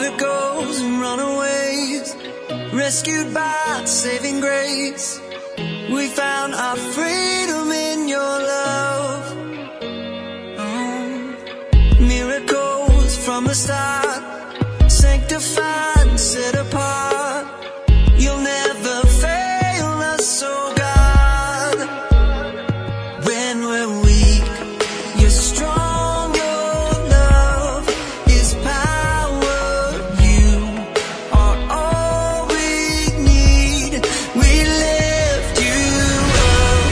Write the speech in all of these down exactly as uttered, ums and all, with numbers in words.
miracles and runaways, rescued by saving grace. We found our freedom in your love. Oh. Miracles from the start, sanctified and set apart. You'll never fail us, oh God. When we're weak, you're strong, your love is power. You are all we need. We lift you up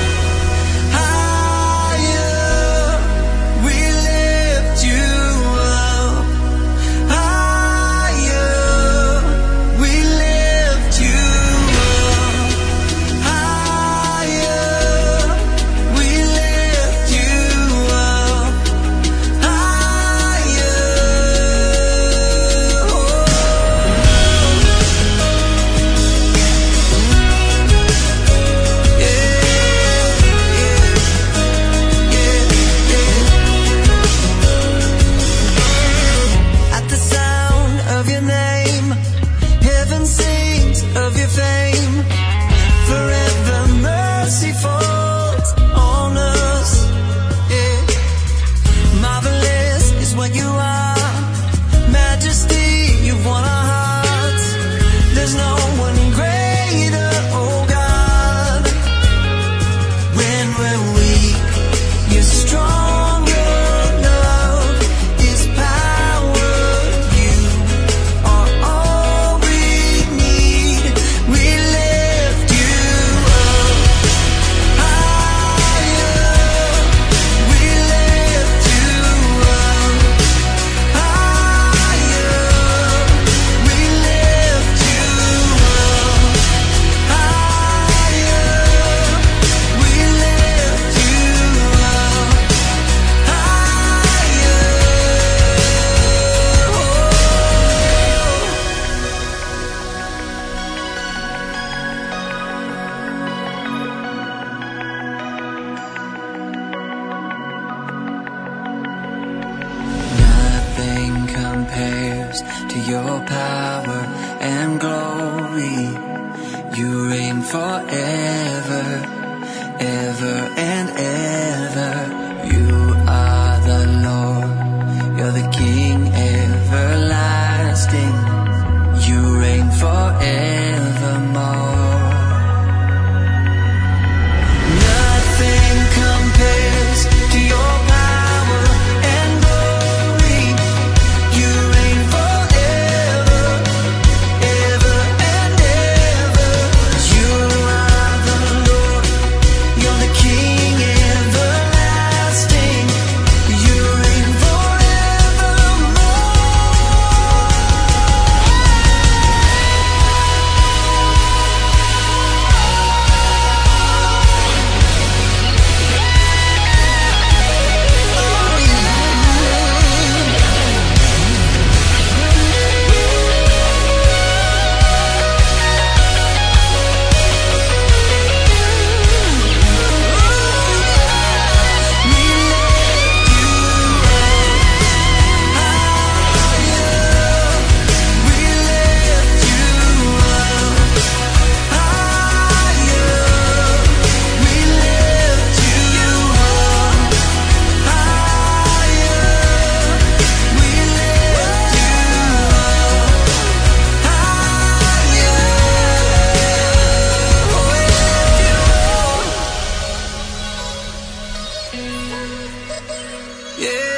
higher. We lift you up higher. We lift you up higher. We lift you up higher. At the sound of your name, heaven sings of your fame. Forever mercy falls on us. Yeah. Marvelous is what you are. Majesty, you've won our hearts. There's no one greater, oh God. When we're weak, you're strong, your love is power. You are all we need. We lift you up higher. We lift you up higher. We lift you up higher. We lift you up Nothing compares to your power and glory. You reign forever, ever and ever. You are the Lord, you're the King everlasting. You reign forevermore. Nothing compares to your power and glory. You reign forever, ever and ever. You are the Lord, you're the King everlasting. You reign forevermore. Yeah.